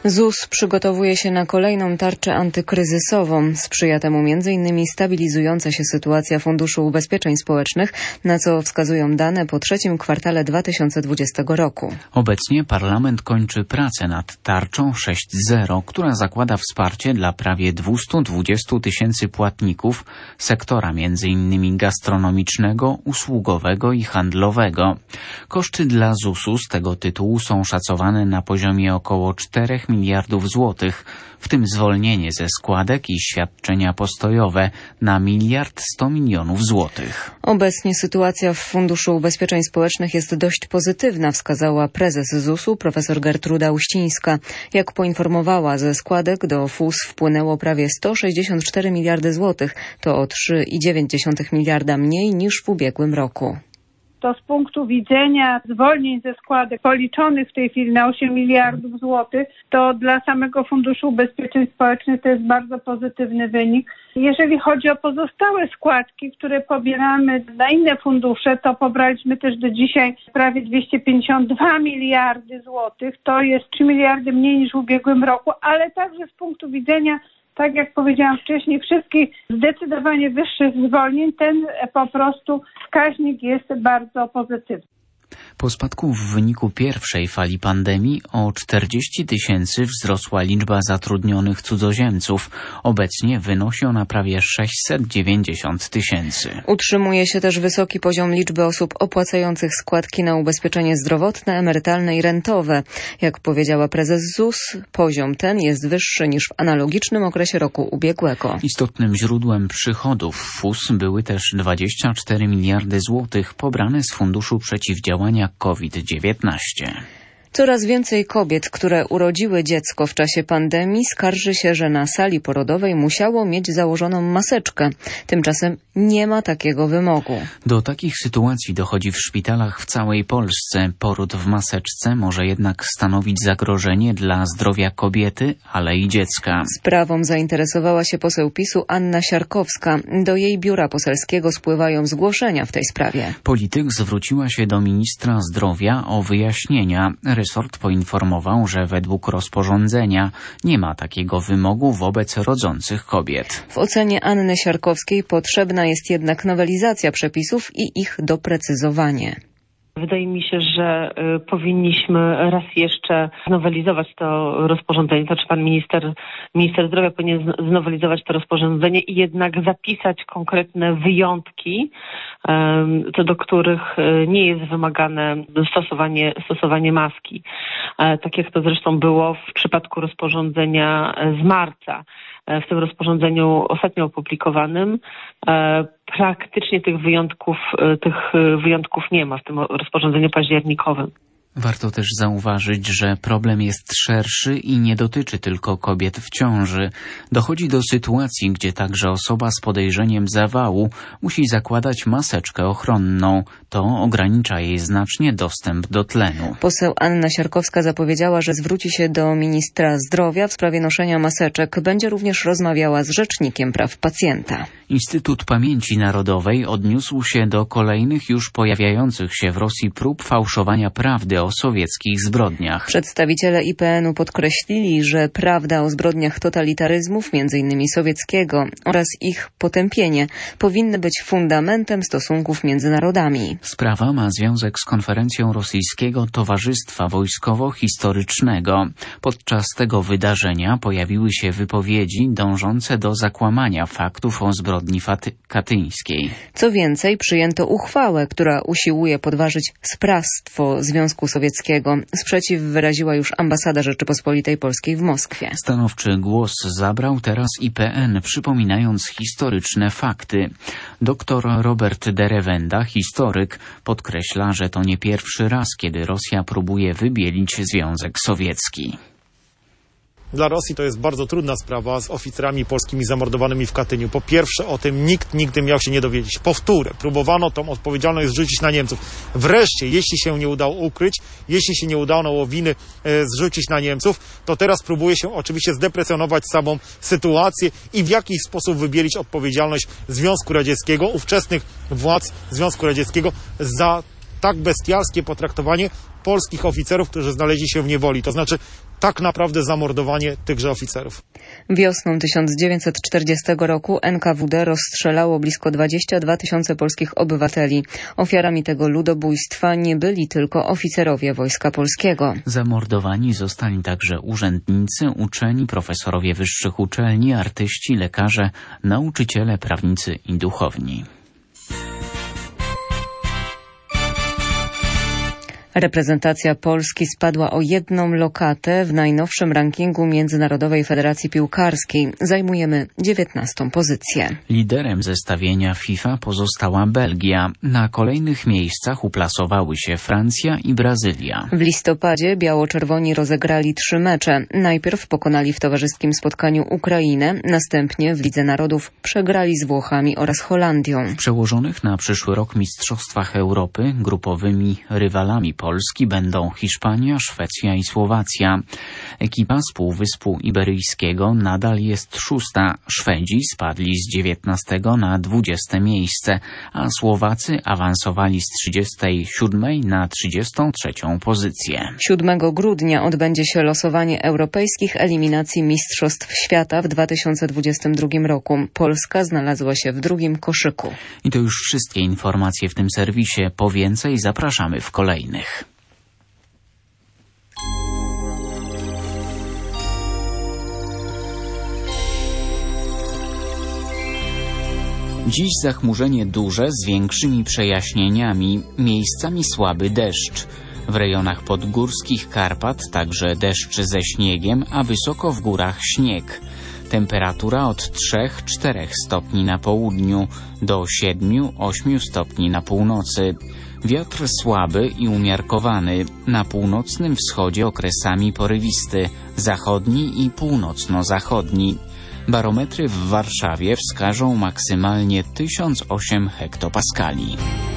ZUS przygotowuje się na kolejną tarczę antykryzysową. Sprzyja temu m.in. stabilizująca się sytuacja Funduszu Ubezpieczeń Społecznych, na co wskazują dane po trzecim kwartale 2020 roku. Obecnie parlament kończy pracę nad tarczą 6.0, która zakłada wsparcie dla prawie 220 tysięcy płatników sektora m.in. gastronomicznego, usługowego i handlowego. Koszty dla ZUS-u z tego tytułu są szacowane na poziomie około 4 miliardów złotych, w tym zwolnienie ze składek i świadczenia postojowe na 1,1 mld złotych. Obecnie sytuacja w Funduszu Ubezpieczeń Społecznych jest dość pozytywna, wskazała prezes ZUS-u profesor Gertruda Uścińska. Jak poinformowała, ze składek do FUS wpłynęło prawie 164 miliardy złotych, to o 3,9 miliarda mniej niż w ubiegłym roku. To z punktu widzenia zwolnień ze składek policzonych w tej chwili na 8 miliardów złotych, to dla samego Funduszu Ubezpieczeń Społecznych to jest bardzo pozytywny wynik. Jeżeli chodzi o pozostałe składki, które pobieramy na inne fundusze, to pobraliśmy też do dzisiaj prawie 252 miliardy złotych. To jest 3 miliardy mniej niż w ubiegłym roku, ale także z punktu widzenia, tak jak powiedziałam wcześniej, wszystkich zdecydowanie wyższych zwolnień, ten po prostu wskaźnik jest bardzo pozytywny. Po spadku w wyniku pierwszej fali pandemii o 40 tysięcy wzrosła liczba zatrudnionych cudzoziemców. Obecnie wynosi ona prawie 690 tysięcy. Utrzymuje się też wysoki poziom liczby osób opłacających składki na ubezpieczenie zdrowotne, emerytalne i rentowe. Jak powiedziała prezes ZUS, poziom ten jest wyższy niż w analogicznym okresie roku ubiegłego. Istotnym źródłem przychodów FUS były też 24 miliardy złotych pobrane z Funduszu Przeciwdziałania COVID-19. Coraz więcej kobiet, które urodziły dziecko w czasie pandemii, skarży się, że na sali porodowej musiało mieć założoną maseczkę. Tymczasem nie ma takiego wymogu. Do takich sytuacji dochodzi w szpitalach w całej Polsce. Poród w maseczce może jednak stanowić zagrożenie dla zdrowia kobiety, ale i dziecka. Sprawą zainteresowała się poseł PiS-u Anna Siarkowska. Do jej biura poselskiego spływają zgłoszenia w tej sprawie. Polityk zwróciła się do ministra zdrowia o wyjaśnienia. Resort poinformował, że według rozporządzenia nie ma takiego wymogu wobec rodzących kobiet. W ocenie Anny Siarkowskiej potrzebna jest jednak nowelizacja przepisów i ich doprecyzowanie. Wydaje mi się, że powinniśmy raz jeszcze znowelizować to rozporządzenie. To znaczy pan minister zdrowia powinien znowelizować to rozporządzenie i jednak zapisać konkretne wyjątki, co do których nie jest wymagane stosowanie maski. Tak jak to zresztą było w przypadku rozporządzenia z marca. W tym rozporządzeniu ostatnio opublikowanym praktycznie tych wyjątków nie ma w tym rozporządzeniu październikowym. Warto też zauważyć, że problem jest szerszy i nie dotyczy tylko kobiet w ciąży. Dochodzi do sytuacji, gdzie także osoba z podejrzeniem zawału musi zakładać maseczkę ochronną. To ogranicza jej znacznie dostęp do tlenu. Poseł Anna Siarkowska zapowiedziała, że zwróci się do ministra zdrowia w sprawie noszenia maseczek. Będzie również rozmawiała z Rzecznikiem Praw Pacjenta. Instytut Pamięci Narodowej odniósł się do kolejnych już pojawiających się w Rosji prób fałszowania prawdy o sowieckich zbrodniach. Przedstawiciele IPN-u podkreślili, że prawda o zbrodniach totalitaryzmów, m.in. sowieckiego, oraz ich potępienie powinny być fundamentem stosunków między narodami. Sprawa ma związek z konferencją Rosyjskiego Towarzystwa Wojskowo-Historycznego. Podczas tego wydarzenia pojawiły się wypowiedzi dążące do zakłamania faktów o zbrodni katyńskiej. Co więcej, przyjęto uchwałę, która usiłuje podważyć sprawstwo Związku Sowieckiego. Sprzeciw wyraziła już ambasada Rzeczypospolitej Polskiej w Moskwie. Stanowczy głos zabrał teraz IPN, przypominając historyczne fakty. Dr Robert Derewenda, historyk, podkreśla, że to nie pierwszy raz, kiedy Rosja próbuje wybielić Związek Sowiecki. Dla Rosji to jest bardzo trudna sprawa z oficerami polskimi zamordowanymi w Katyniu. Po pierwsze, o tym nikt nigdy miał się nie dowiedzieć. Powtórę, próbowano tą odpowiedzialność zrzucić na Niemców. Wreszcie, jeśli się nie udało ukryć, jeśli się nie udało winy zrzucić na Niemców, to teraz próbuje się oczywiście zdeprecjonować samą sytuację i w jakiś sposób wybielić odpowiedzialność Związku Radzieckiego, ówczesnych władz Związku Radzieckiego za tak bestialskie potraktowanie polskich oficerów, którzy znaleźli się w niewoli. To znaczy tak naprawdę zamordowanie tychże oficerów. Wiosną 1940 roku NKWD rozstrzelało blisko 22 000 polskich obywateli. Ofiarami tego ludobójstwa nie byli tylko oficerowie Wojska Polskiego. Zamordowani zostali także urzędnicy, uczeni, profesorowie wyższych uczelni, artyści, lekarze, nauczyciele, prawnicy i duchowni. Reprezentacja Polski spadła o 1 lokatę w najnowszym rankingu Międzynarodowej Federacji Piłkarskiej. Zajmujemy 19. pozycję. Liderem zestawienia FIFA pozostała Belgia. Na kolejnych miejscach uplasowały się Francja i Brazylia. W listopadzie biało-czerwoni rozegrali 3 mecze. Najpierw pokonali w towarzyskim spotkaniu Ukrainę, następnie w Lidze Narodów przegrali z Włochami oraz Holandią. W przełożonych na przyszły rok Mistrzostwach Europy grupowymi rywalami Polski będą Hiszpania, Szwecja i Słowacja. Ekipa z Półwyspu Iberyjskiego nadal jest 6. Szwedzi spadli z 19 na 20 miejsce, a Słowacy awansowali z 37 na 33 pozycję. 7 grudnia odbędzie się losowanie europejskich eliminacji Mistrzostw Świata w 2022 roku. Polska znalazła się w drugim koszyku. I to już wszystkie informacje w tym serwisie. Po więcej zapraszamy w kolejnych. Dziś zachmurzenie duże z większymi przejaśnieniami, miejscami słaby deszcz. W rejonach podgórskich Karpat także deszcz ze śniegiem, a wysoko w górach śnieg. Temperatura od 3-4 stopni na południu do 7-8 stopni na północy. Wiatr słaby i umiarkowany, na północnym wschodzie okresami porywisty, zachodni i północno-zachodni. Barometry w Warszawie wskażą maksymalnie 1008 hektopaskali.